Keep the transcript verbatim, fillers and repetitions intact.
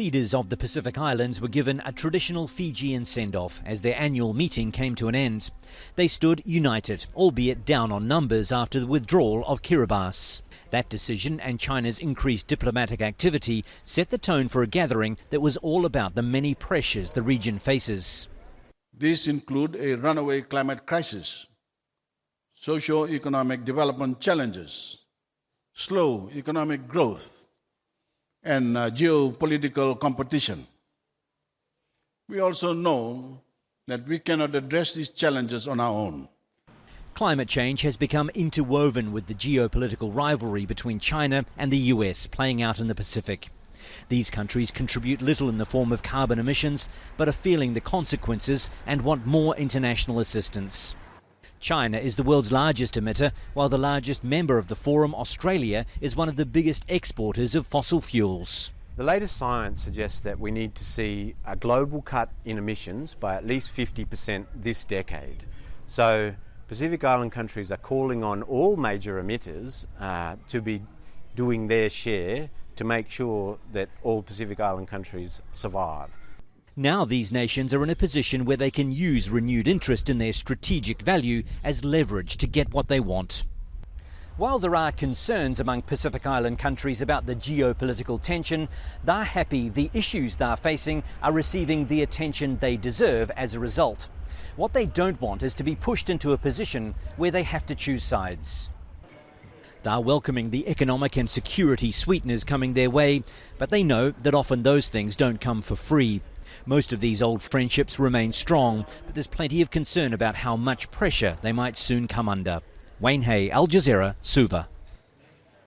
leaders of the Pacific Islands were given a traditional Fijian send-off as their annual meeting came to an end. They stood united, albeit down on numbers after the withdrawal of Kiribati. That decision and China's increased diplomatic activity set the tone for a gathering that was all about the many pressures the region faces. These include a runaway climate crisis, socio-economic development challenges, slow economic growth, and uh, geopolitical competition. We also know that we cannot address these challenges on our own. Climate change has become interwoven with the geopolitical rivalry between China and the U S playing out in the Pacific. These countries contribute little in the form of carbon emissions, but are feeling the consequences and want more international assistance. China is the world's largest emitter, while the largest member of the forum, Australia, is one of the biggest exporters of fossil fuels. The latest science suggests that we need to see a global cut in emissions by at least fifty percent this decade. So Pacific Island countries are calling on all major emitters uh, to be doing their share to make sure that all Pacific Island countries survive. Now these nations are in a position where they can use renewed interest in their strategic value as leverage to get what they want. While there are concerns among Pacific Island countries about the geopolitical tension, they're happy the issues they're facing are receiving the attention they deserve as a result. What they don't want is to be pushed into a position where they have to choose sides. They're welcoming the economic and security sweeteners coming their way, but they know that often those things don't come for free. Most of these old friendships remain strong, but there's plenty of concern about how much pressure they might soon come under. Wayne Hay, Al Jazeera, Suva.